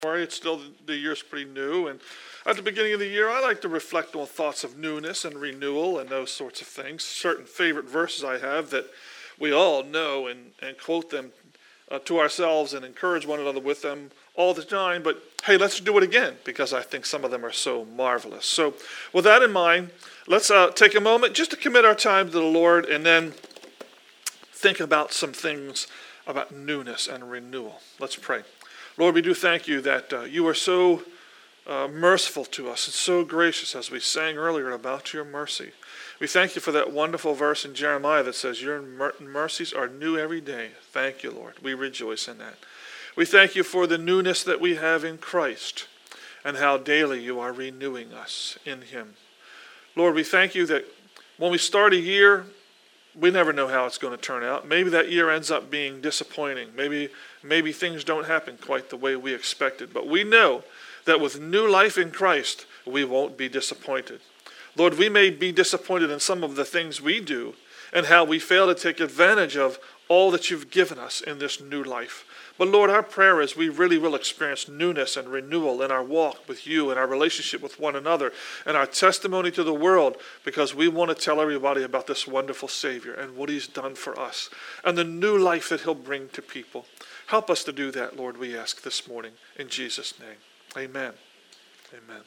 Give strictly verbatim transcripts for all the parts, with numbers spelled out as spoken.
It's still, the year's pretty new, and at the beginning of the year, I like to reflect on thoughts of newness and renewal and those sorts of things. Certain favorite verses I have that we all know and, and quote them uh, to ourselves and encourage one another with them all the time. But hey, let's do it again because I think some of them are so marvelous. So with that in mind, let's uh, take a moment just to commit our time to the Lord and then think about some things about newness and renewal. Let's pray. Lord, we do thank you that uh, you are so uh, merciful to us and so gracious, as we sang earlier about your mercy. We thank you for that wonderful verse in Jeremiah that says, your mer- mercies are new every day. Thank you, Lord. We rejoice in that. We thank you for the newness that we have in Christ and how daily you are renewing us in him. Lord, we thank you that when we start a year, we never know how it's going to turn out. Maybe that year ends up being disappointing. Maybe maybe things don't happen quite the way we expected. But we know that with new life in Christ, we won't be disappointed. Lord, we may be disappointed in some of the things we do and how we fail to take advantage of all that you've given us in this new life. But Lord, our prayer is we really will experience newness and renewal in our walk with you and our relationship with one another and our testimony to the world, because we want to tell everybody about this wonderful Savior and what he's done for us and the new life that he'll bring to people. Help us to do that, Lord, we ask this morning in Jesus' name. Amen. Amen.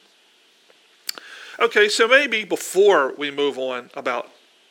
Okay, so maybe before we move on about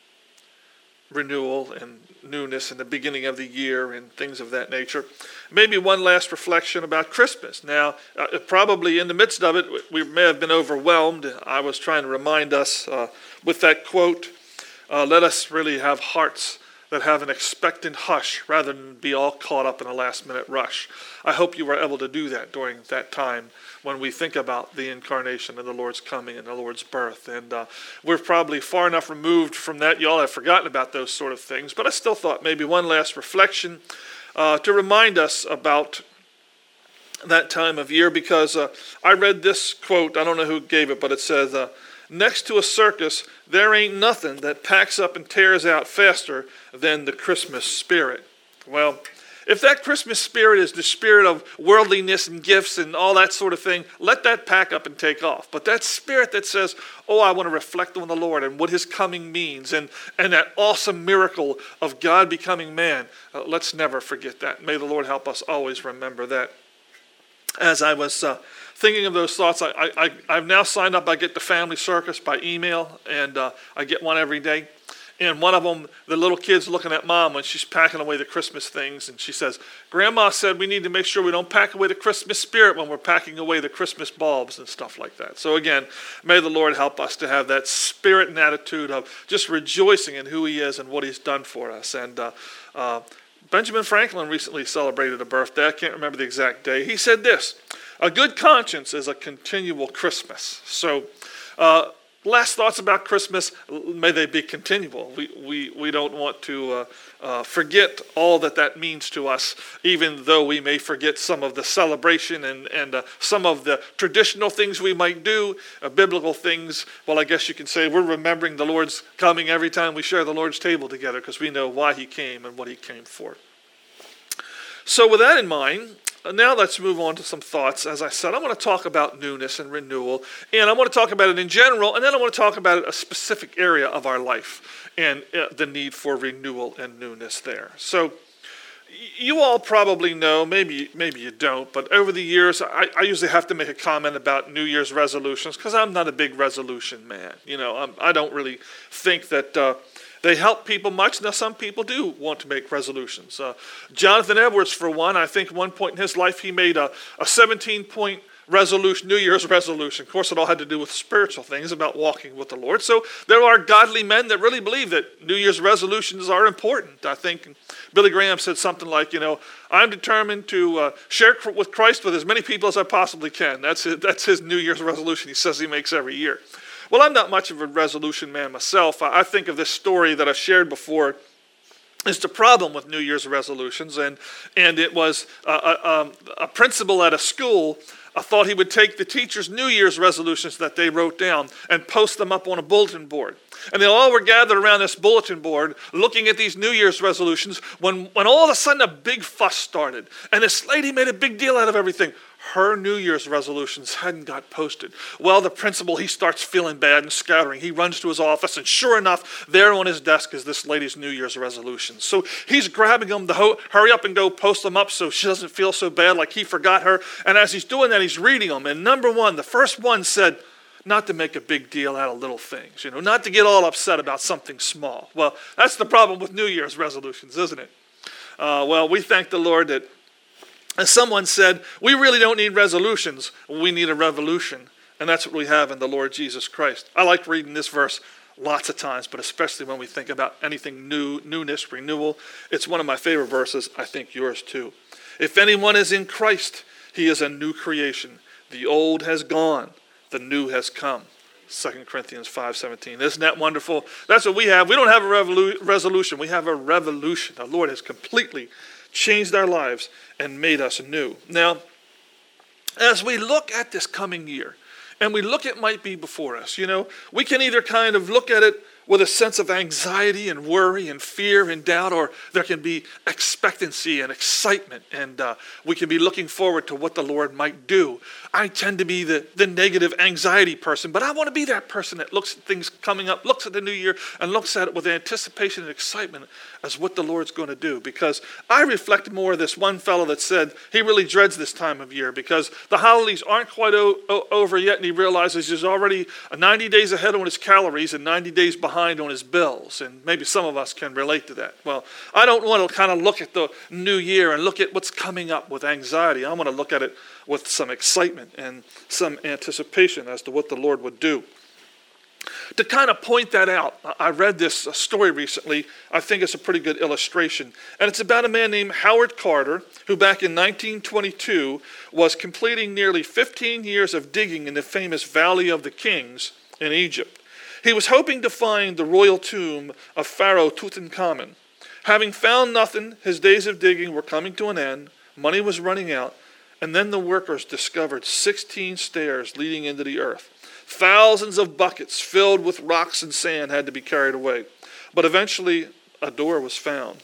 renewal and newness and the beginning of the year and things of that nature, maybe one last reflection about Christmas. Now, uh, probably in the midst of it, we may have been overwhelmed. I was trying to remind us uh, with that quote, uh, let us really have hearts that have an expectant hush rather than be all caught up in a last minute rush. I hope you were able to do that during that time when we think about the incarnation and the Lord's coming and the Lord's birth. And uh, we're probably far enough removed from that. Y'all have forgotten about those sort of things. But I still thought maybe one last reflection uh, to remind us about that time of year, because uh, I read this quote. I don't know who gave it, but it says, uh, next to a circus, there ain't nothing that packs up and tears out faster than the Christmas spirit. Well, if that Christmas spirit is the spirit of worldliness and gifts and all that sort of thing, let that pack up and take off. But that spirit that says, oh, I want to reflect on the Lord and what his coming means and, and that awesome miracle of God becoming man, uh, let's never forget that. May the Lord help us always remember that. As I was uh, thinking of those thoughts, I, I, I've now signed up. I get the Family Circus by email, and uh, I get one every day. And one of them, the little kid's looking at Mom when she's packing away the Christmas things, and she says, Grandma said we need to make sure we don't pack away the Christmas spirit when we're packing away the Christmas bulbs and stuff like that. So again, may the Lord help us to have that spirit and attitude of just rejoicing in who he is and what he's done for us. And uh, uh, Benjamin Franklin recently celebrated a birthday. I can't remember the exact day. He said this, a good conscience is a continual Christmas. So uh, last thoughts about Christmas, may they be continual. We we, we don't want to uh, uh, forget all that that means to us, even though we may forget some of the celebration and, and uh, some of the traditional things we might do, uh, biblical things. Well, I guess you can say we're remembering the Lord's coming every time we share the Lord's table together because we know why he came and what he came for. So with that in mind, now let's move on to some thoughts. As I said, I want to talk about newness and renewal, and I want to talk about it in general, and then I want to talk about a specific area of our life and uh, the need for renewal and newness there. So you all probably know, maybe maybe you don't, but over the years, I, I usually have to make a comment about New Year's resolutions because I'm not a big resolution man. You know, I'm, I don't really think that uh, they help people much. Now, some people do want to make resolutions. Uh, Jonathan Edwards, for one, I think at one point in his life, he made a, a seventeen-point resolution, New Year's resolution. Of course, it all had to do with spiritual things about walking with the Lord. So there are godly men that really believe that New Year's resolutions are important. I think Billy Graham said something like, you know, I'm determined to uh, share with Christ with as many people as I possibly can. That's his, that's his New Year's resolution he says he makes every year. Well, I'm not much of a resolution man myself. I think of this story that I shared before. It's the problem with New Year's resolutions, and and it was a, a, a principal at a school. I thought he would take the teachers' New Year's resolutions that they wrote down and post them up on a bulletin board. And they all were gathered around this bulletin board looking at these New Year's resolutions when, when all of a sudden a big fuss started. And this lady made a big deal out of everything. her New Year's resolutions hadn't got posted. Well, the principal, he starts feeling bad and scattering. He runs to his office, and sure enough, there on his desk is this lady's New Year's resolutions. So he's grabbing them to ho- hurry up and go post them up so she doesn't feel so bad like he forgot her. And as he's doing that, he's reading them. And number one, the first one said, not to make a big deal out of little things, you know, not to get all upset about something small. Well, that's the problem with New Year's resolutions, isn't it? Uh, well, we thank the Lord that, as someone said, we really don't need resolutions. We need a revolution. And that's what we have in the Lord Jesus Christ. I like reading this verse lots of times, but especially when we think about anything new, newness, renewal. It's one of my favorite verses. I think yours too. If anyone is in Christ, he is a new creation. The old has gone. The new has come. Second Corinthians five seventeen. Isn't that wonderful? That's what we have. We don't have a revolu- resolution. We have a revolution. The Lord has completely changed our lives and made us new. Now, as we look at this coming year, and we look at what might be before us, you know, we can either kind of look at it with a sense of anxiety and worry and fear and doubt, or there can be expectancy and excitement, and uh, we can be looking forward to what the Lord might do. I tend to be the, the negative anxiety person, but I want to be that person that looks at things coming up, looks at the new year, and looks at it with anticipation and excitement as what the Lord's going to do. Because I reflect more of this one fellow that said he really dreads this time of year because the holidays aren't quite o- o- over yet, and he realizes he's already ninety days ahead on his calories and ninety days behind on his bills, and maybe some of us can relate to that. Well, I don't want to kind of look at the new year and look at what's coming up with anxiety. I want to look at it with some excitement and some anticipation as to what the Lord would do. To kind of point that out, I read this story recently. I think it's a pretty good illustration. And it's about a man named Howard Carter, who back in nineteen twenty-two was completing nearly fifteen years of digging in the famous Valley of the Kings in Egypt. He was hoping to find the royal tomb of Pharaoh Tutankhamun. Having found nothing, his days of digging were coming to an end, money was running out, and then the workers discovered sixteen stairs leading into the earth. Thousands of buckets filled with rocks and sand had to be carried away. But eventually, a door was found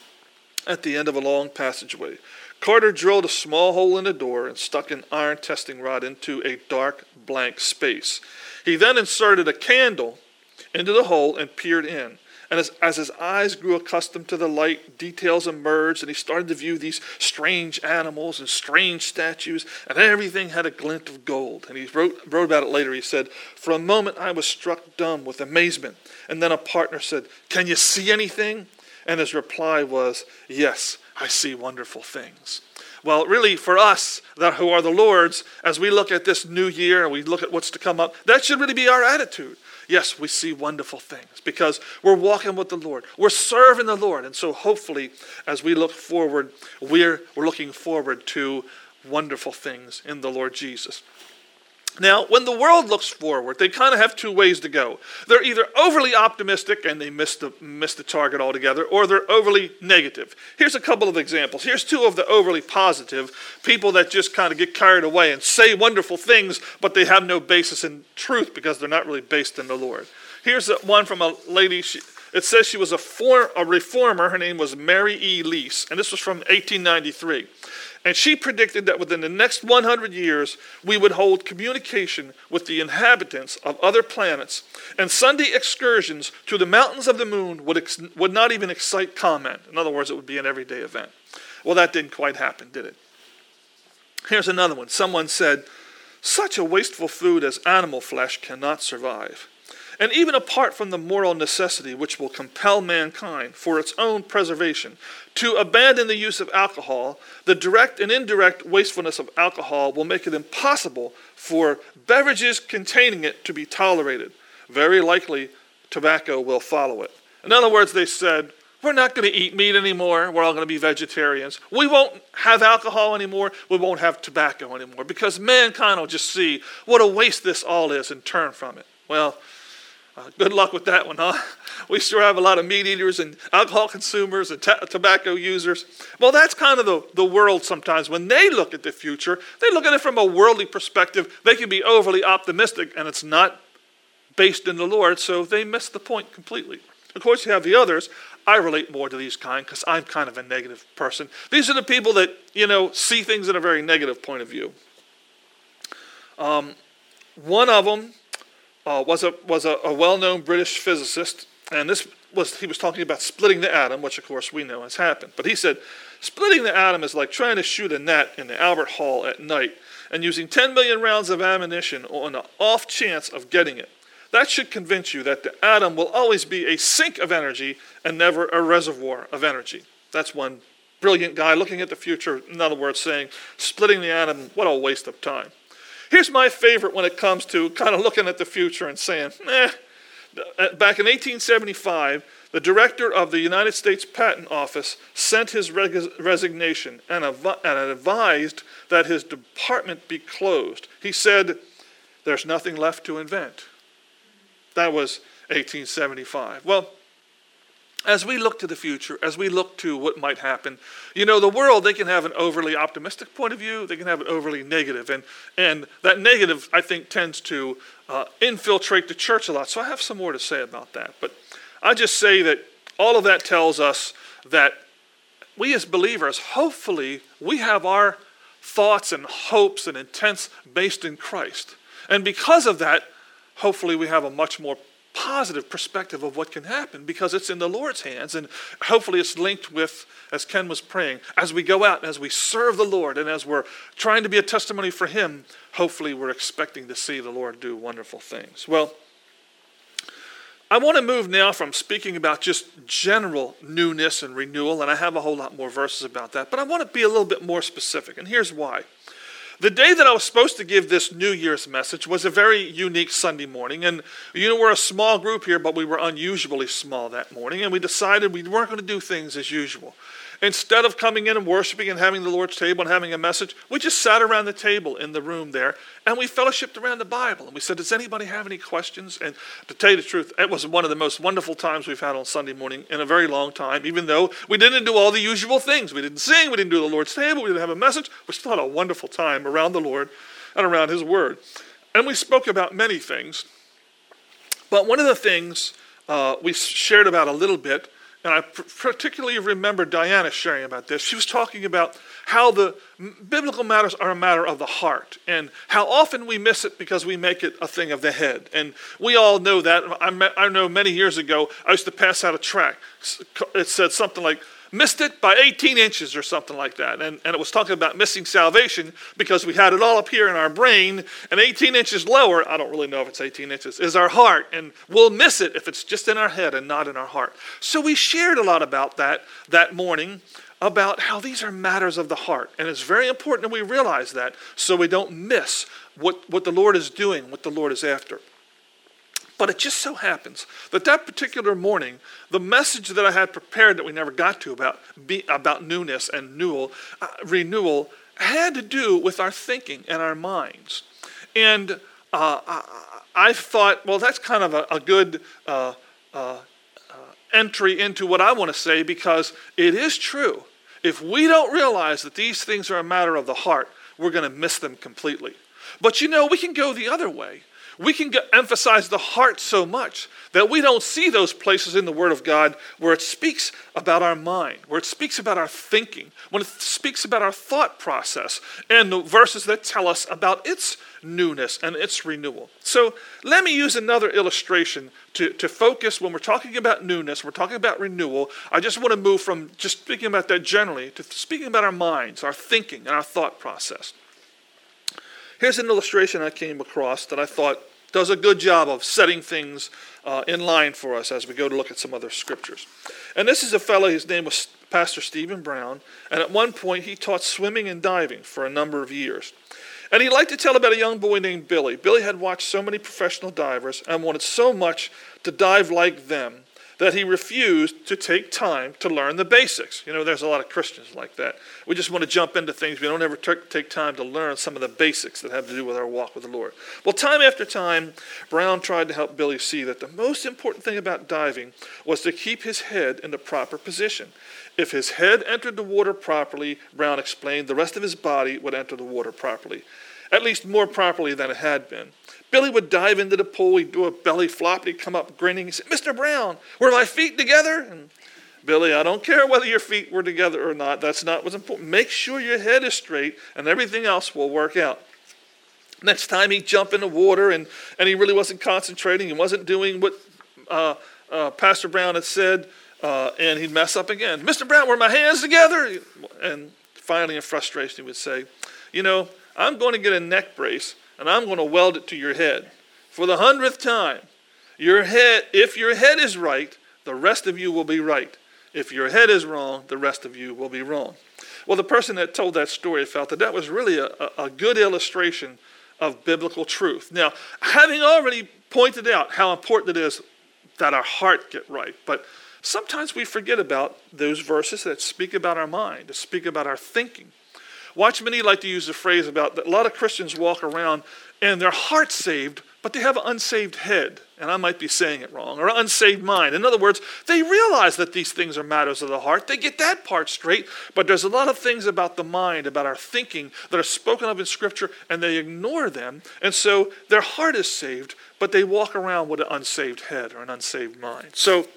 at the end of a long passageway. Carter drilled a small hole in the door and stuck an iron testing rod into a dark, blank space. He then inserted a candle into the hole and peered in. And as, as his eyes grew accustomed to the light, details emerged, and he started to view these strange animals and strange statues, and everything had a glint of gold. And he wrote, wrote about it later. He said, "For a moment I was struck dumb with amazement." And then a partner said, "Can you see anything?" And his reply was, "Yes, I see wonderful things." Well, really, for us that who are the Lord's, as we look at this new year and we look at what's to come up, that should really be our attitude. Yes, we see wonderful things because we're walking with the Lord. We're serving the Lord. And so hopefully, as we look forward, we're, we're looking forward to wonderful things in the Lord Jesus. Now, when the world looks forward, they kind of have two ways to go. They're either overly optimistic and they miss the, miss the target altogether, or they're overly negative. Here's a couple of examples. Here's two of the overly positive, people that just kind of get carried away and say wonderful things, but they have no basis in truth because they're not really based in the Lord. Here's one from a lady. She, it says she was a, for, a reformer. Her name was Mary E. Lease, and this was from eighteen ninety-three. And she predicted that within the next one hundred years, we would hold communication with the inhabitants of other planets, and Sunday excursions to the mountains of the moon would, ex- would not even excite comment. In other words, it would be an everyday event. Well, that didn't quite happen, did it? Here's another one. Someone said, "Such a wasteful food as animal flesh cannot survive. And even apart from the moral necessity which will compel mankind, for its own preservation, to abandon the use of alcohol, the direct and indirect wastefulness of alcohol will make it impossible for beverages containing it to be tolerated. Very likely, tobacco will follow it." In other words, they said, we're not going to eat meat anymore. We're all going to be vegetarians. We won't have alcohol anymore. We won't have tobacco anymore because mankind will just see what a waste this all is and turn from it. Well, Uh, good luck with that one, huh? We sure have a lot of meat eaters and alcohol consumers and t- tobacco users. Well, that's kind of the, the world sometimes. When they look at the future, they look at it from a worldly perspective. They can be overly optimistic, and it's not based in the Lord, so they miss the point completely. Of course, you have the others. I relate more to these kind because I'm kind of a negative person. These are the people that, you know, see things in a very negative point of view. Um, one of them uh, was a was a, a well-known British physicist, and this was he was talking about splitting the atom, which of course we know has happened. But he said, splitting the atom is like trying to shoot a net in the Albert Hall at night and using ten million rounds of ammunition on the off chance of getting it. That should convince you that the atom will always be a sink of energy and never a reservoir of energy. That's one brilliant guy looking at the future, in other words, saying, splitting the atom, what a waste of time. Here's my favorite when it comes to kind of looking at the future and saying, eh. Back in eighteen seventy-five, the director of the United States Patent Office sent his reg- resignation and, avi- and advised that his department be closed. He said, there's nothing left to invent. That was eighteen seventy-five. Well, as we look to the future, as we look to what might happen, you know, the world, they can have an overly optimistic point of view, they can have an overly negative, and and that negative, I think, tends to uh, infiltrate the church a lot. So I have some more to say about that. But I just say that all of that tells us that we as believers, hopefully, we have our thoughts and hopes and intents based in Christ. And because of that, hopefully we have a much more positive perspective of what can happen because it's in the Lord's hands, and hopefully it's linked with, as Ken was praying, as we go out and as we serve the Lord and as we're trying to be a testimony for Him, hopefully we're expecting to see the Lord do wonderful things. Well, I want to move now from speaking about just general newness and renewal, and I have a whole lot more verses about that, but I want to be a little bit more specific, and here's why. The day that I was supposed to give this New Year's message was a very unique Sunday morning. And, you know, we're a small group here, but we were unusually small that morning. And we decided we weren't going to do things as usual. Instead of coming in and worshiping and having the Lord's table and having a message, we just sat around the table in the room there. And we fellowshipped around the Bible. And we said, does anybody have any questions? And to tell you the truth, it was one of the most wonderful times we've had on Sunday morning in a very long time, even though we didn't do all the usual things. We didn't sing, we didn't do the Lord's table, we didn't have a message. We still had a wonderful time around the Lord and around His Word. And we spoke about many things. But one of the things uh, we shared about a little bit, and I particularly remember Diana sharing about this. She was talking about how the biblical matters are a matter of the heart and how often we miss it because we make it a thing of the head. And we all know that. I, met, I know many years ago, I used to pass out a tract. It said something like, missed it by eighteen inches or something like that. And, and it was talking about missing salvation because we had it all up here in our brain, and eighteen inches lower, I don't really know if it's eighteen inches, is our heart. And we'll miss it if it's just in our head and not in our heart. So we shared a lot about that that morning, about how these are matters of the heart. And it's very important that we realize that so we don't miss what, what the Lord is doing, what the Lord is after. But it just so happens that that particular morning, the message that I had prepared that we never got to about be, about newness and renewal, uh, renewal had to do with our thinking and our minds. And uh, I, I thought, well, that's kind of a, a good uh, uh, uh, entry into what I want to say, because it is true. If we don't realize that these things are a matter of the heart, we're going to miss them completely. But you know, we can go the other way. We can get, emphasize the heart so much that we don't see those places in the Word of God where it speaks about our mind, where it speaks about our thinking, when it speaks about our thought process, and the verses that tell us about its newness and its renewal. So let me use another illustration to, to focus when we're talking about newness, we're talking about renewal. I just want to move from just speaking about that generally to speaking about our minds, our thinking, and our thought process. Here's an illustration I came across that I thought does a good job of setting things uh, in line for us as we go to look at some other scriptures. And this is a fellow, his name was Pastor Stephen Brown, and at one point he taught swimming and diving for a number of years. And he liked to tell about a young boy named Billy. Billy had watched so many professional divers and wanted so much to dive like them that he refused to take time to learn the basics. You know, there's a lot of Christians like that. We just want to jump into things. We don't ever t- take time to learn some of the basics that have to do with our walk with the Lord. Well, time after time, Brown tried to help Billy see that the most important thing about diving was to keep his head in the proper position. If his head entered the water properly, Brown explained, the rest of his body would enter the water properly, at least more properly than it had been. Billy would dive into the pool, he'd do a belly flop, and he'd come up grinning. He'd say, Mister Brown, were my feet together? And Billy, I don't care whether your feet were together or not. That's not what's important. Make sure your head is straight, and everything else will work out. Next time he'd jump in the water and, and he really wasn't concentrating. He wasn't doing what uh, uh, Pastor Brown had said, uh, and he'd mess up again. Mister Brown, were my hands together? And finally in frustration he would say, you know, I'm going to get a neck brace and I'm going to weld it to your head. For the hundredth time, your head, if your head is right, the rest of you will be right. If your head is wrong, the rest of you will be wrong. Well, the person that told that story felt that that was really a, a good illustration of biblical truth. Now, having already pointed out how important it is that our heart get right, but sometimes we forget about those verses that speak about our mind, that speak about our thinking. Watchmen like to use the phrase about that a lot of Christians walk around and their heart's saved, but they have an unsaved head, and I might be saying it wrong, or an unsaved mind. In other words, they realize that these things are matters of the heart. They get that part straight, but there's a lot of things about the mind, about our thinking, that are spoken of in Scripture, and they ignore them. And so their heart is saved, but they walk around with an unsaved head or an unsaved mind. So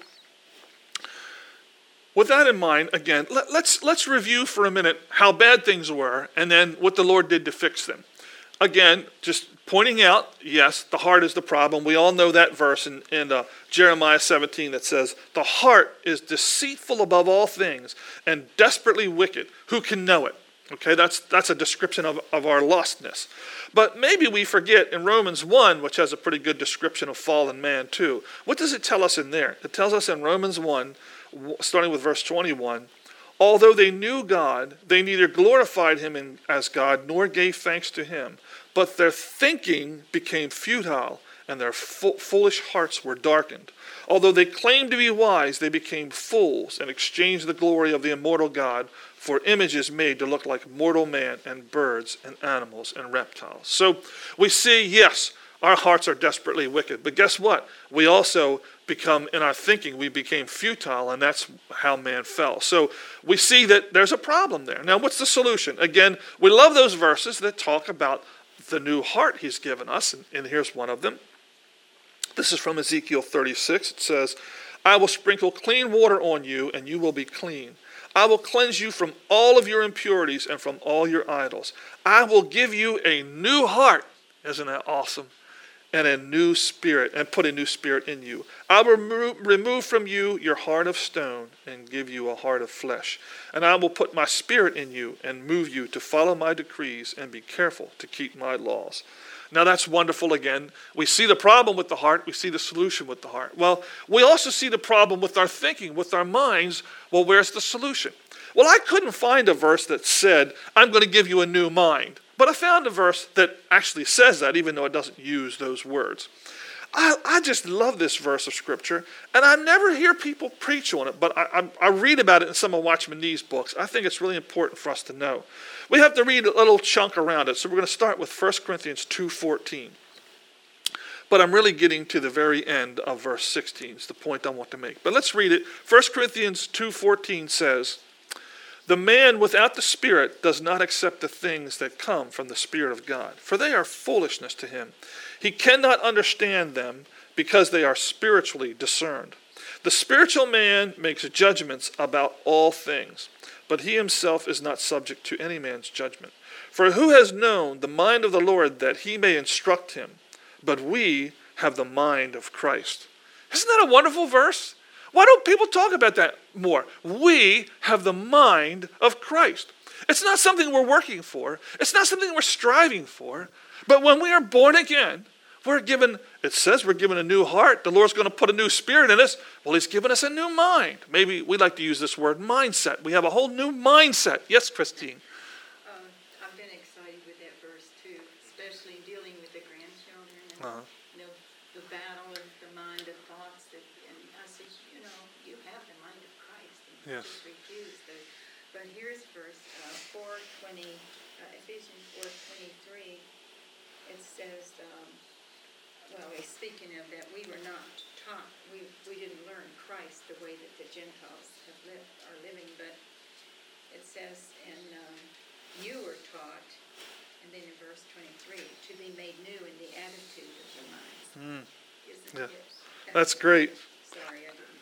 with that in mind, again, let, let's, let's review for a minute how bad things were, and then what the Lord did to fix them. Again, just pointing out, yes, the heart is the problem. We all know that verse in, in uh, Jeremiah seventeen that says, the heart is deceitful above all things and desperately wicked. Who can know it? Okay, that's that's a description of, of our lostness. But maybe we forget in Romans one, which has a pretty good description of fallen man too. What does it tell us in there? It tells us in Romans one, starting with verse twenty-one, although they knew God, they neither glorified him in, as God nor gave thanks to him. But their thinking became futile, and their fo- foolish hearts were darkened. Although they claimed to be wise, they became fools and exchanged the glory of the immortal God for images made to look like mortal man and birds and animals and reptiles. So we see, yes, our hearts are desperately wicked. But guess what? We also become, in our thinking, we became futile, and that's how man fell. So we see that there's a problem there. Now, what's the solution? Again, we love those verses that talk about the new heart he's given us, and, and here's one of them. This is from Ezekiel thirty-six. It says, I will sprinkle clean water on you, and you will be clean. I will cleanse you from all of your impurities and from all your idols. I will give you a new heart. Isn't that awesome? And a new spirit, and put a new spirit in you. I will remo- remove from you your heart of stone and give you a heart of flesh. And I will put my spirit in you and move you to follow my decrees and be careful to keep my laws. Now that's wonderful again. We see the problem with the heart. We see the solution with the heart. Well, we also see the problem with our thinking, with our minds. Well, where's the solution? Well, I couldn't find a verse that said, I'm going to give you a new mind. But I found a verse that actually says that, even though it doesn't use those words. I, I just love this verse of Scripture, and I never hear people preach on it, but I, I, I read about it in some of Watchman Nee's books. I think it's really important for us to know. We have to read a little chunk around it, so we're going to start with First Corinthians two fourteen. But I'm really getting to the very end of verse sixteen. It's the point I want to make. But let's read it. First Corinthians two fourteen says, the man without the Spirit does not accept the things that come from the Spirit of God, for they are foolishness to him. He cannot understand them because they are spiritually discerned. The spiritual man makes judgments about all things, but he himself is not subject to any man's judgment. For who has known the mind of the Lord that he may instruct him? But we have the mind of Christ. Isn't that a wonderful verse? Why don't people talk about that more? We have the mind of Christ. It's not something we're working for. It's not something we're striving for. But when we are born again, we're given, it says we're given a new heart. The Lord's going to put a new spirit in us. Well, he's given us a new mind. Maybe we like to use this word mindset. We have a whole new mindset. Yes, Christine. Um, I've been excited with that verse too, especially dealing with the grandchildren and Uh-huh. you know, the battle of the mind of thoughts. That, and I said, you know, you have the mind of Christ, and you Yes. just refuse to. But here's verse uh, four twenty, uh, Ephesians four twenty three. It says, um, well, it's speaking of that we were not taught. We we didn't learn Christ the way that the Gentiles have lived are living, but it says, and um, you were taught. And then in verse twenty-three, to be made new in the attitude of your minds. Mm. Isn't Yeah. it? That's great. Sorry, I didn't.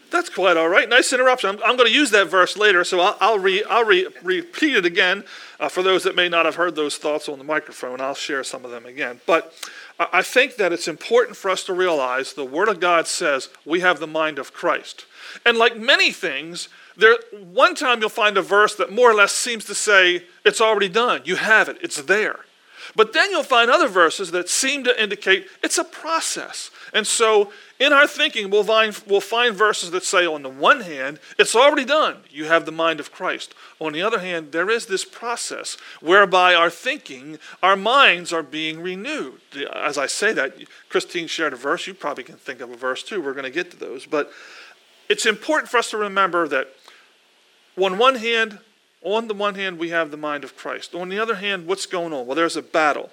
That's quite all right. Nice interruption. I'm, I'm going to use that verse later, so I'll, I'll, re, I'll re, repeat it again uh, for those that may not have heard those thoughts on the microphone. I'll share some of them again. But I, I think that it's important for us to realize the Word of God says we have the mind of Christ. And like many things, there one time you'll find a verse that more or less seems to say it's already done. You have it. It's there. But then you'll find other verses that seem to indicate it's a process. And so in our thinking, we'll find, we'll find verses that say, on the one hand, it's already done. You have the mind of Christ. On the other hand, there is this process whereby our thinking, our minds are being renewed. As I say that, Christine shared a verse. You probably can think of a verse too. We're going to get to those. But it's important for us to remember that on one hand, on the one hand, we have the mind of Christ. On the other hand, what's going on? Well, there's a battle.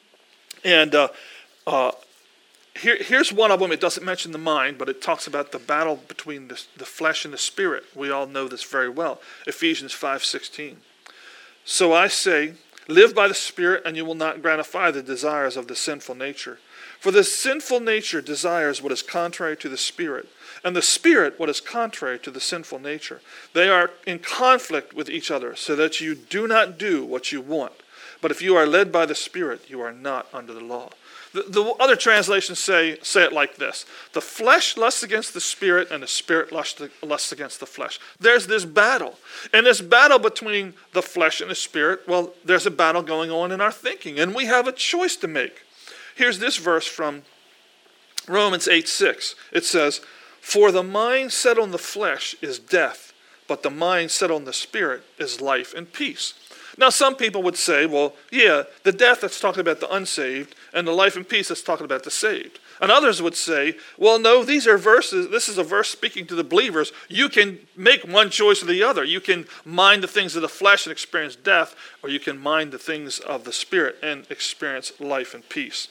And uh, uh, here, here's one of them. It doesn't mention the mind, but it talks about the battle between the, the flesh and the spirit. We all know this very well. Ephesians five sixteen. So I say, live by the Spirit, and you will not gratify the desires of the sinful nature. For the sinful nature desires what is contrary to the Spirit, and the Spirit what is contrary to the sinful nature. They are in conflict with each other, so that you do not do what you want. But if you are led by the Spirit, you are not under the law. The, the other translations say, say it like this. The flesh lusts against the Spirit, and the Spirit lusts, lusts against the flesh. There's this battle. And this battle between the flesh and the Spirit, well, there's a battle going on in our thinking, and we have a choice to make. Here's this verse from Romans eight six. It says, for the mind set on the flesh is death, but the mind set on the Spirit is life and peace. Now, some people would say, well, yeah, the death that's talking about the unsaved, and the life and peace that's talking about the saved. And others would say, well, no, these are verses, this is a verse speaking to the believers. You can make one choice or the other. You can mind the things of the flesh and experience death, or you can mind the things of the Spirit and experience life and peace.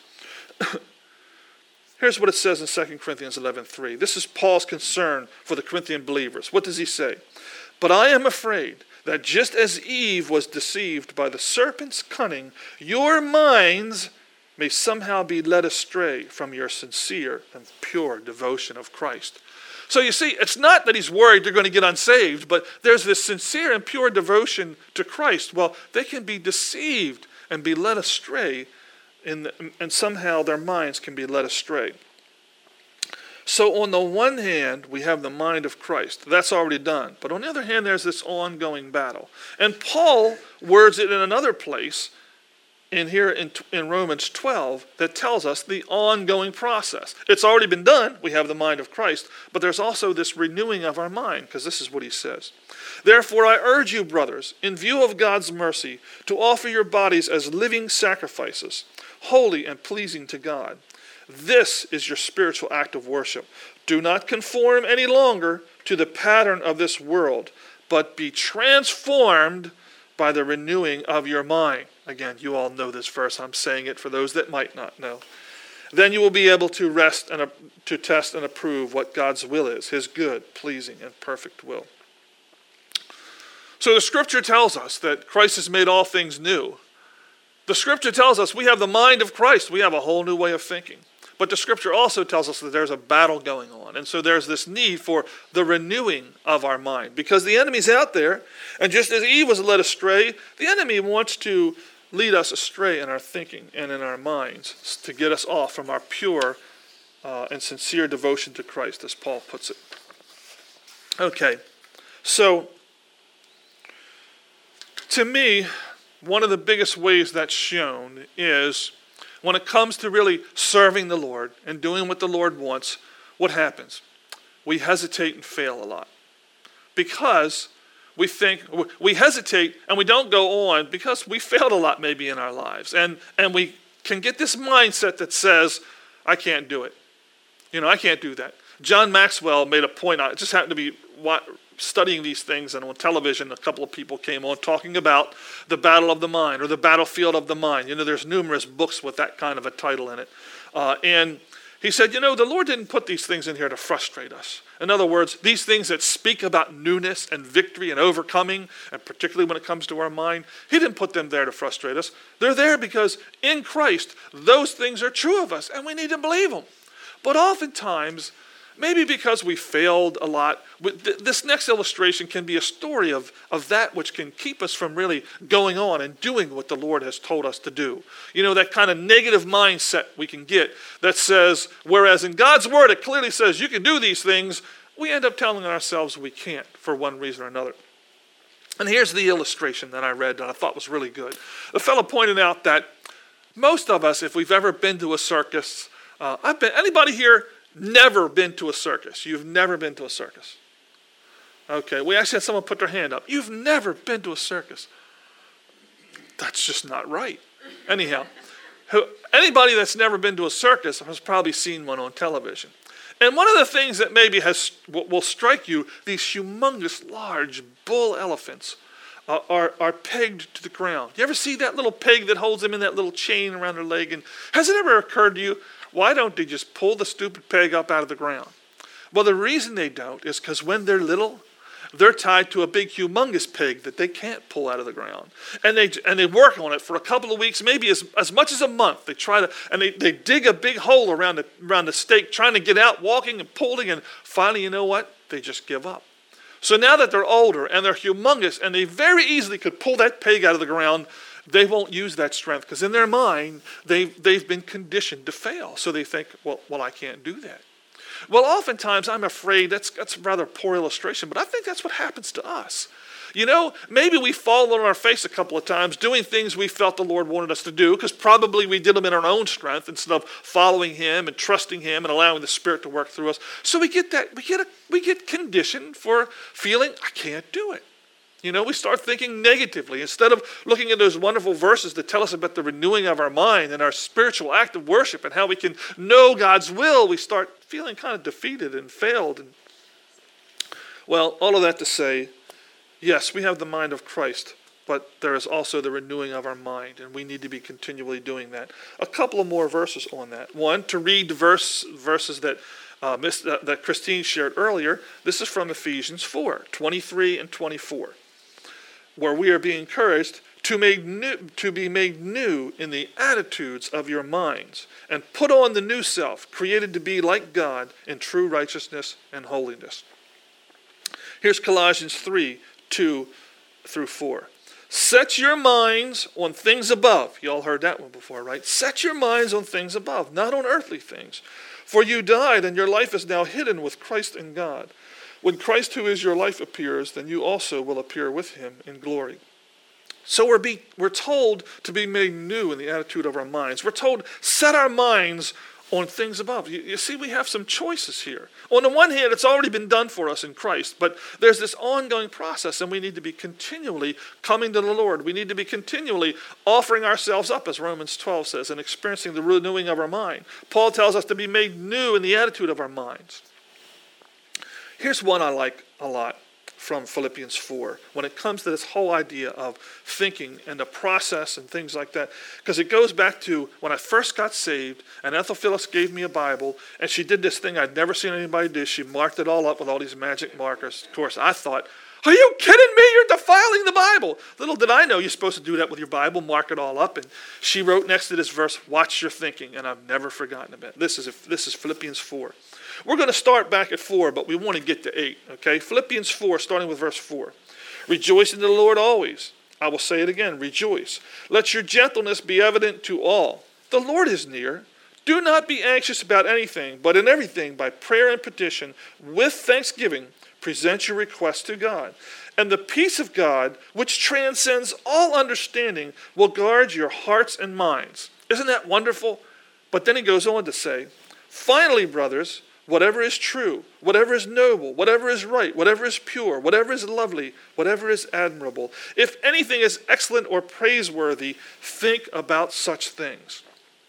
Here's what it says in Second Corinthians eleven three. This is Paul's concern for the Corinthian believers. What does he say? But I am afraid that just as Eve was deceived by the serpent's cunning, your minds may somehow be led astray from your sincere and pure devotion of Christ. So you see, it's not that he's worried they're going to get unsaved, but there's this sincere and pure devotion to Christ. Well, they can be deceived and be led astray, in the, and somehow their minds can be led astray. So on the one hand, we have the mind of Christ. That's already done. But on the other hand, there's this ongoing battle. And Paul words it in another place, in here in, in Romans twelve, that tells us the ongoing process. It's already been done. We have the mind of Christ. But there's also this renewing of our mind, because this is what he says. Therefore, I urge you, brothers, in view of God's mercy, to offer your bodies as living sacrifices, holy and pleasing to God. This is your spiritual act of worship. Do not conform any longer to the pattern of this world, but be transformed by the renewing of your mind. Again, you all know this verse. I'm saying it for those that might not know. Then you will be able to rest and to test and approve what God's will is, his good, pleasing, and perfect will. So the scripture tells us that Christ has made all things new. The scripture tells us we have the mind of Christ. We have a whole new way of thinking. But the scripture also tells us that there's a battle going on. And so there's this need for the renewing of our mind. Because the enemy's out there. And just as Eve was led astray, the enemy wants to lead us astray in our thinking and in our minds, to get us off from our pure uh, and sincere devotion to Christ, as Paul puts it. Okay, so to me, one of the biggest ways that's shown is when it comes to really serving the Lord and doing what the Lord wants, what happens? We hesitate and fail a lot. Because we think, we hesitate and we don't go on because we failed a lot maybe in our lives. And, and we can get this mindset that says, I can't do it. You know, I can't do that. John Maxwell made a point, I just happened to be studying these things, and on television a couple of people came on talking about the battle of the mind, or the battlefield of the mind. You know, there's numerous books with that kind of a title in it. Uh, and he said, you know, the Lord didn't put these things in here to frustrate us. In other words, these things that speak about newness and victory and overcoming, and particularly when it comes to our mind, he didn't put them there to frustrate us. They're there because in Christ, those things are true of us, and we need to believe them. But oftentimes, Maybe because we failed a lot. This next illustration can be a story of, of that which can keep us from really going on and doing what the Lord has told us to do. You know, that kind of negative mindset we can get that says, whereas in God's word it clearly says you can do these things, we end up telling ourselves we can't for one reason or another. And here's the illustration that I read that I thought was really good. The fellow pointed out that most of us, if we've ever been to a circus, uh, I've been, anybody here never been to a circus? You've never been to a circus? Okay, we actually had someone put their hand up. You've never been to a circus. That's just not right. Anyhow, who, anybody that's never been to a circus has probably seen one on television. And one of the things that maybe has will strike you, these humongous, large bull elephants uh, are, are pegged to the ground. You ever see that little peg that holds them in that little chain around their leg? And has it ever occurred to you, why don't they just pull the stupid peg up out of the ground? Well, the reason they don't is because when they're little, they're tied to a big, humongous peg that they can't pull out of the ground. And they and they work on it for a couple of weeks, maybe as, as much as a month. They try to, and they, they dig a big hole around the, around the stake, trying to get out, walking and pulling, and finally, you know what? They just give up. So now that they're older and they're humongous, and they very easily could pull that peg out of the ground, they won't use that strength because in their mind, they've, they've been conditioned to fail. So they think, well, well, I can't do that. Well, oftentimes, I'm afraid that's, that's a rather poor illustration, but I think that's what happens to us. You know, maybe we fall on our face a couple of times doing things we felt the Lord wanted us to do because probably we did them in our own strength instead of following Him and trusting Him and allowing the Spirit to work through us. So we get that, we get a, we get conditioned for feeling, I can't do it. You know, we start thinking negatively. Instead of looking at those wonderful verses that tell us about the renewing of our mind and our spiritual act of worship and how we can know God's will, we start feeling kind of defeated and failed. And, well, all of that to say, yes, we have the mind of Christ, but there is also the renewing of our mind, and we need to be continually doing that. A couple of more verses on that. One, to read verse verses that uh, Miss, uh, that Christine shared earlier. This is from Ephesians four, twenty-three and twenty-four. Where we are being encouraged to, make new, to be made new in the attitudes of your minds, and put on the new self, created to be like God in true righteousness and holiness. Here's Colossians three, two through four. Set your minds on things above. You all heard that one before, right? Set your minds on things above, not on earthly things. For you died, and your life is now hidden with Christ in God. When Christ, who is your life, appears, then you also will appear with Him in glory. So we're, be, we're told to be made new in the attitude of our minds. We're told, set our minds on things above. You, you see, we have some choices here. On the one hand, it's already been done for us in Christ, but there's this ongoing process, and we need to be continually coming to the Lord. We need to be continually offering ourselves up, as Romans twelve says, and experiencing the renewing of our mind. Paul tells us to be made new in the attitude of our minds. Here's one I like a lot from Philippians four when it comes to this whole idea of thinking and the process and things like that. Because it goes back to when I first got saved and Ethel Phillips gave me a Bible and she did this thing I'd never seen anybody do. She marked it all up with all these magic markers. Of course, I thought, are you kidding me? You're defiling the Bible. Little did I know you're supposed to do that with your Bible, mark it all up. And she wrote next to this verse, watch your thinking. And I've never forgotten about it. This is, this is Philippians four. We're going to start back at four, but we want to get to eight, okay? Philippians four, starting with verse four. Rejoice in the Lord always. I will say it again, rejoice. Let your gentleness be evident to all. The Lord is near. Do not be anxious about anything, but in everything, by prayer and petition, with thanksgiving, present your requests to God. And the peace of God, which transcends all understanding, will guard your hearts and minds. Isn't that wonderful? But then he goes on to say, finally, brothers, whatever is true, whatever is noble, whatever is right, whatever is pure, whatever is lovely, whatever is admirable, if anything is excellent or praiseworthy, think about such things.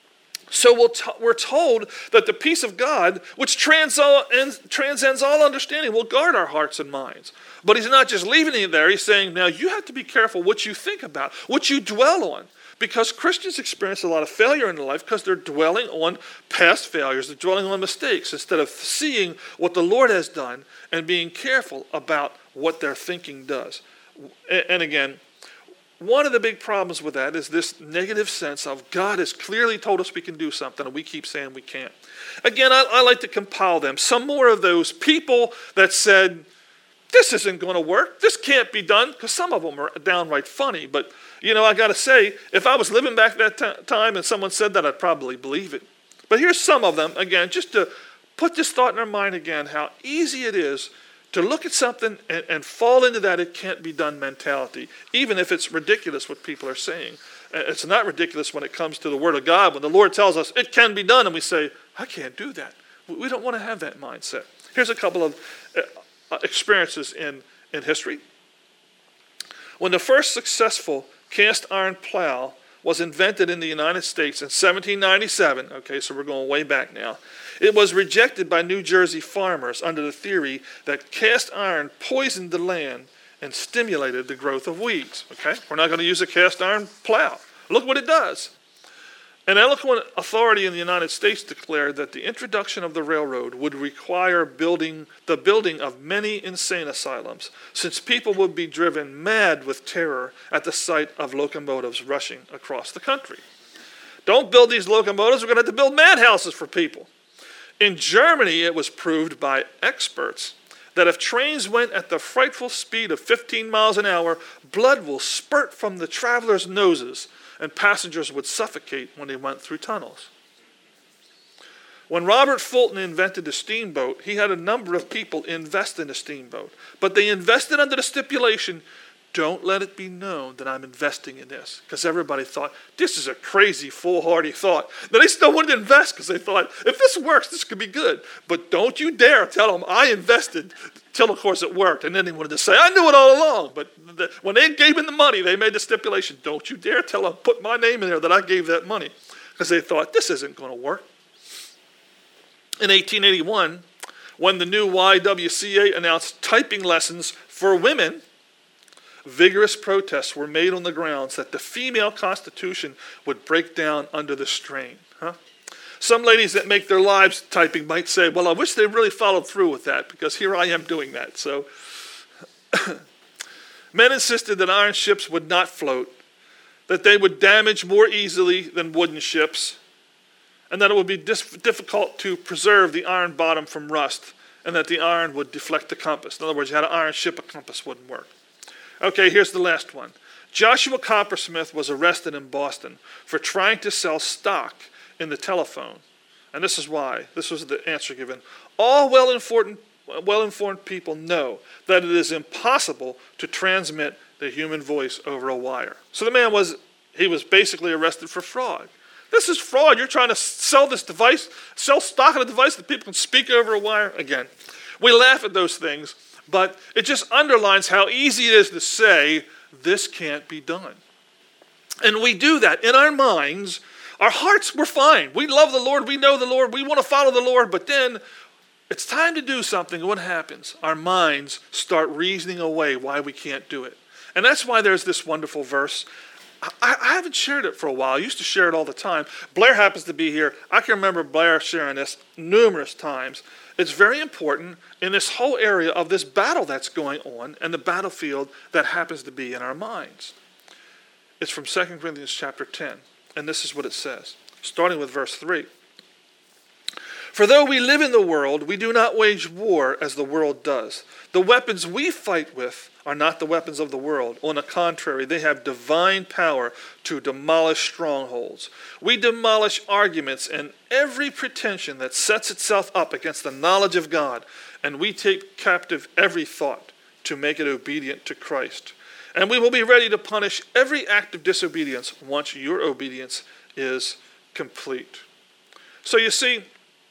So we'll t- we're told that the peace of God, which transcends, transcends all understanding, will guard our hearts and minds. But he's not just leaving it there. He's saying, now you have to be careful what you think about, what you dwell on. Because Christians experience a lot of failure in their life because they're dwelling on past failures, they're dwelling on mistakes, instead of seeing what the Lord has done and being careful about what their thinking does. And again, one of the big problems with that is this negative sense of God has clearly told us we can do something and we keep saying we can't. Again, I, I like to compile them. Some more of those people that said, this isn't going to work, this can't be done, because some of them are downright funny. But, you know, I got to say, if I was living back that t- time and someone said that, I'd probably believe it. But here's some of them, again, just to put this thought in our mind again, how easy it is to look at something and, and fall into that it can't be done mentality, even if it's ridiculous what people are saying. It's not ridiculous when it comes to the Word of God. When the Lord tells us it can be done and we say, I can't do that. We don't want to have that mindset. Here's a couple of uh, experiences in, in history. When the first successful cast iron plow was invented in the United States in seventeen ninety-seven, okay, so we're going way back now, it was rejected by New Jersey farmers under the theory that cast iron poisoned the land and stimulated the growth of weeds. Okay, we're not going to use a cast iron plow. Look what it does. An eloquent authority in the United States declared that the introduction of the railroad would require building the building of many insane asylums, since people would be driven mad with terror at the sight of locomotives rushing across the country. Don't build these locomotives, we're going to have to build madhouses for people. In Germany, it was proved by experts that if trains went at the frightful speed of fifteen miles an hour, blood will spurt from the travelers' noses and passengers would suffocate when they went through tunnels. When Robert Fulton invented the steamboat, he had a number of people invest in the steamboat, but they invested under the stipulation, don't let it be known that I'm investing in this, because everybody thought, this is a crazy, foolhardy thought. But they still wanted to invest because they thought, if this works, this could be good. But don't you dare tell them I invested, till of course it worked. And then they wanted to say, I knew it all along. But the, when they gave him the money, they made the stipulation, don't you dare tell them, put my name in there that I gave that money. Because they thought, this isn't going to work. In eighteen eighty-one, when the new Y W C A announced typing lessons for women, vigorous protests were made on the grounds that the female constitution would break down under the strain. Huh? Some ladies that make their lives typing might say, well, I wish they really followed through with that, because here I am doing that. So, men insisted that iron ships would not float, that they would damage more easily than wooden ships, and that it would be dis- difficult to preserve the iron bottom from rust, and that the iron would deflect the compass. In other words, you had an iron ship, a compass wouldn't work. Okay, here's the last one. Joshua Coppersmith was arrested in Boston for trying to sell stock in the telephone. And this is why. This was the answer given. All well-informed, well-informed people know that it is impossible to transmit the human voice over a wire. So the man was, he was basically arrested for fraud. This is fraud. You're trying to sell this device, sell stock in a device that people can speak over a wire. Again, we laugh at those things, but it just underlines how easy it is to say, this can't be done. And we do that in our minds. Our hearts, we're fine. We love the Lord. We know the Lord. We want to follow the Lord. But then it's time to do something. What happens? Our minds start reasoning away why we can't do it. And that's why there's this wonderful verse. I, I haven't shared it for a while. I used to share it all the time. Blair happens to be here. I can remember Blair sharing this numerous times. It's very important in this whole area of this battle that's going on and the battlefield that happens to be in our minds. It's from Second Corinthians chapter ten, and this is what it says, starting with verse three. For though we live in the world, we do not wage war as the world does. The weapons we fight with are not the weapons of the world. On the contrary, they have divine power to demolish strongholds. We demolish arguments and every pretension that sets itself up against the knowledge of God, and we take captive every thought to make it obedient to Christ. And we will be ready to punish every act of disobedience once your obedience is complete. So you see,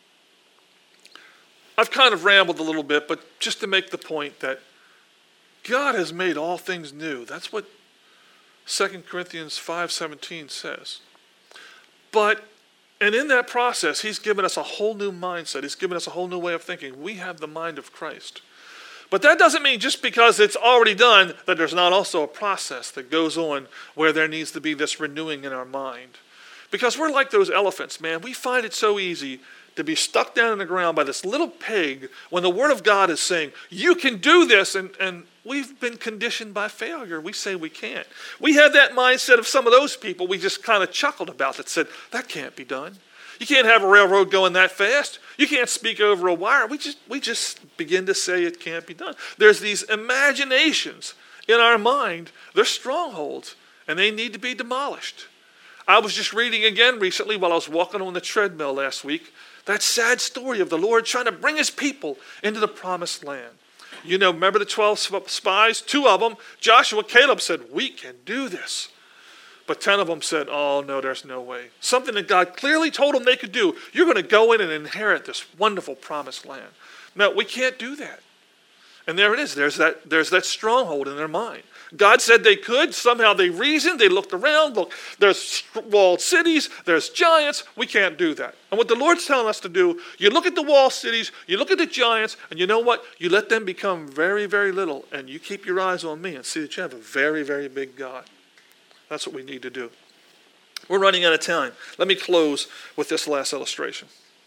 I've kind of rambled a little bit, but just to make the point that God has made all things new. That's what Second Corinthians five seventeen says. But, and in that process, he's given us a whole new mindset. He's given us a whole new way of thinking. We have the mind of Christ. But that doesn't mean just because it's already done that there's not also a process that goes on where there needs to be this renewing in our mind. Because we're like those elephants, man. We find it so easy to be stuck down in the ground by this little pig when the Word of God is saying, you can do this, and, and we've been conditioned by failure. We say we can't. We had that mindset of some of those people we just kind of chuckled about that said, that can't be done. You can't have a railroad going that fast. You can't speak over a wire. We just, we just begin to say it can't be done. There's these imaginations in our mind. They're strongholds, and they need to be demolished. I was just reading again recently while I was walking on the treadmill last week, that sad story of the Lord trying to bring his people into the promised land. You know, remember the twelve spies? Two of them, Joshua, Caleb said, we can do this. But ten of them said, oh, no, there's no way. Something that God clearly told them they could do. You're going to go in and inherit this wonderful promised land. No, we can't do that. And there it is. There's that, there's that stronghold in their mind. God said they could. Somehow they reasoned. They looked around. Look, there's walled cities. There's giants. We can't do that. And what the Lord's telling us to do, you look at the walled cities, you look at the giants, and you know what? You let them become very, very little, and you keep your eyes on me and see that you have a very, very big God. That's what we need to do. We're running out of time. Let me close with this last illustration.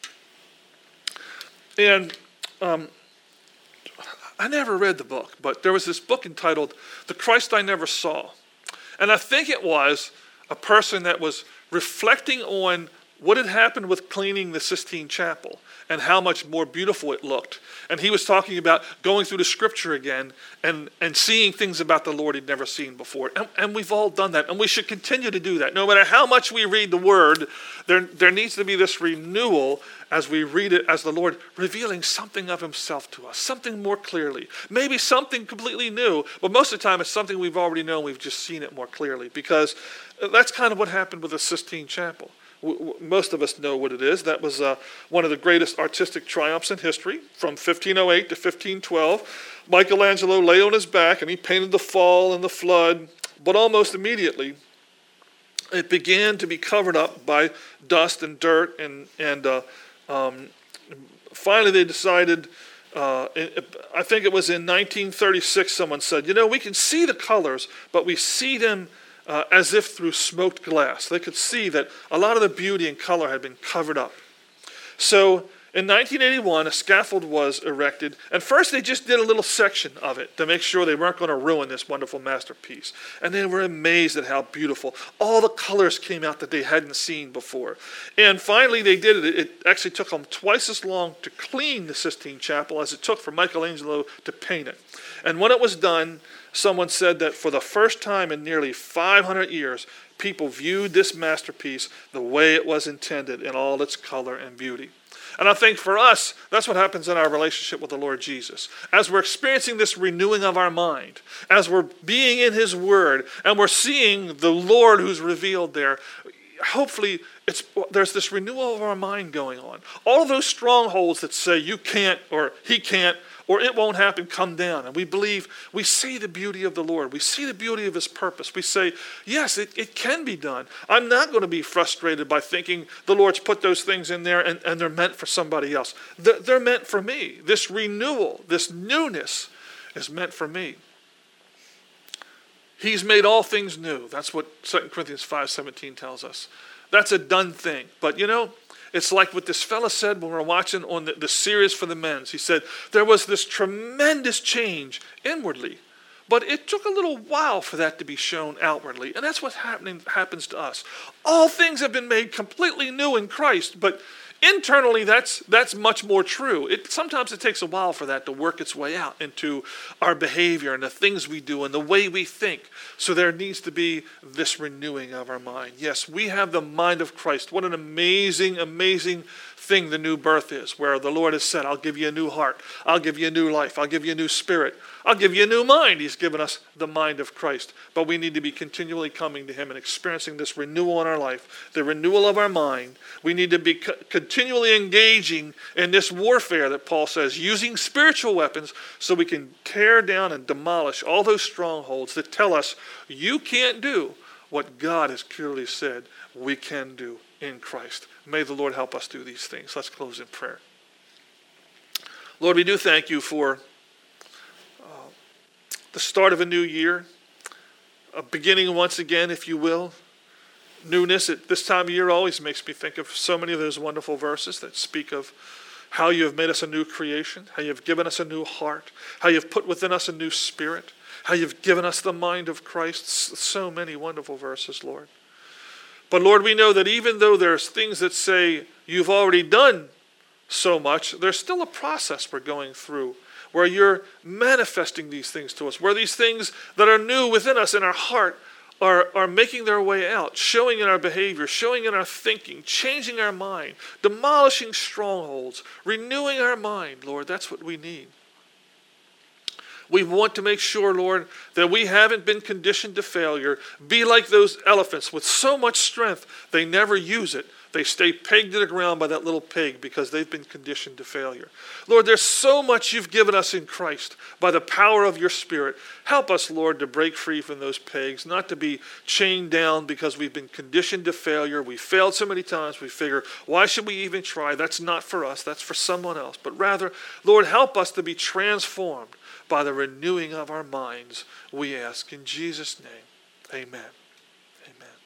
And um, I never read the book, but there was this book entitled The Christ I Never Saw. And I think it was a person that was reflecting on what had happened with cleaning the Sistine Chapel and how much more beautiful it looked. And he was talking about going through the scripture again and, and seeing things about the Lord he'd never seen before. And, and we've all done that, and we should continue to do that. No matter how much we read the Word, there, there needs to be this renewal as we read it, as the Lord revealing something of himself to us, something more clearly. Maybe something completely new, but most of the time it's something we've already known. We've just seen it more clearly, because that's kind of what happened with the Sistine Chapel. Most of us know what it is. That was uh, one of the greatest artistic triumphs in history. From fifteen oh eight to fifteen twelve, Michelangelo lay on his back and he painted the fall and the flood. But almost immediately, it began to be covered up by dust and dirt. And, and uh, um, finally they decided, uh, I think it was in nineteen thirty-six, someone said, you know, we can see the colors, but we see them Uh, as if through smoked glass. They could see that a lot of the beauty and color had been covered up. So in nineteen eighty-one, a scaffold was erected. And first they just did a little section of it to make sure they weren't going to ruin this wonderful masterpiece. And they were amazed at how beautiful. All the colors came out that they hadn't seen before. And finally they did it. It actually took them twice as long to clean the Sistine Chapel as it took for Michelangelo to paint it. And when it was done, someone said that for the first time in nearly five hundred years, people viewed this masterpiece the way it was intended in all its color and beauty. And I think for us, that's what happens in our relationship with the Lord Jesus. As we're experiencing this renewing of our mind, as we're being in his word, and we're seeing the Lord who's revealed there, hopefully it's there's this renewal of our mind going on. All of those strongholds that say you can't, or he can't, or it won't happen, come down. And we believe, we see the beauty of the Lord. We see the beauty of his purpose. We say, yes, it, it can be done. I'm not going to be frustrated by thinking the Lord's put those things in there and, and they're meant for somebody else. They're, they're meant for me. This renewal, this newness is meant for me. He's made all things new. That's what Second Corinthians five seventeen tells us. That's a done thing. But you know, it's like what this fella said when we were watching on the, the series for the men's. He said, there was this tremendous change inwardly, but it took a little while for that to be shown outwardly. And that's what happening happens to us. All things have been made completely new in Christ, but internally that's that's much more true. It sometimes it takes a while for that to work its way out into our behavior and the things we do and the way we think. So there needs to be this renewing of our mind. Yes, we have the mind of Christ. What an amazing, amazing thing the new birth is, where the Lord has said, I'll give you a new heart. I'll give you a new life. I'll give you a new spirit. I'll give you a new mind. He's given us the mind of Christ. But we need to be continually coming to him and experiencing this renewal in our life, the renewal of our mind. We need to be co- continually engaging in this warfare that Paul says, using spiritual weapons so we can tear down and demolish all those strongholds that tell us you can't do what God has clearly said we can do in Christ. May the Lord help us do these things. Let's close in prayer. Lord, we do thank you for uh, the start of a new year, a beginning once again, if you will. newness at this time of year always makes me think of so many of those wonderful verses that speak of how you have made us a new creation, how you have given us a new heart, how you have put within us a new spirit, how you've given us the mind of Christ. So many wonderful verses, Lord. But Lord, we know that even though there's things that say you've already done so much, there's still a process we're going through where you're manifesting these things to us, where these things that are new within us in our heart are, are making their way out, showing in our behavior, showing in our thinking, changing our mind, demolishing strongholds, renewing our mind. Lord, that's what we need. We want to make sure, Lord, that we haven't been conditioned to failure. Be like those elephants with so much strength, they never use it. They stay pegged to the ground by that little peg because they've been conditioned to failure. Lord, there's so much you've given us in Christ by the power of your Spirit. Help us, Lord, to break free from those pegs, not to be chained down because we've been conditioned to failure. We failed so many times, we figure, why should we even try? That's not for us, that's for someone else. But rather, Lord, help us to be transformed by the renewing of our minds, we ask in Jesus' name. Amen.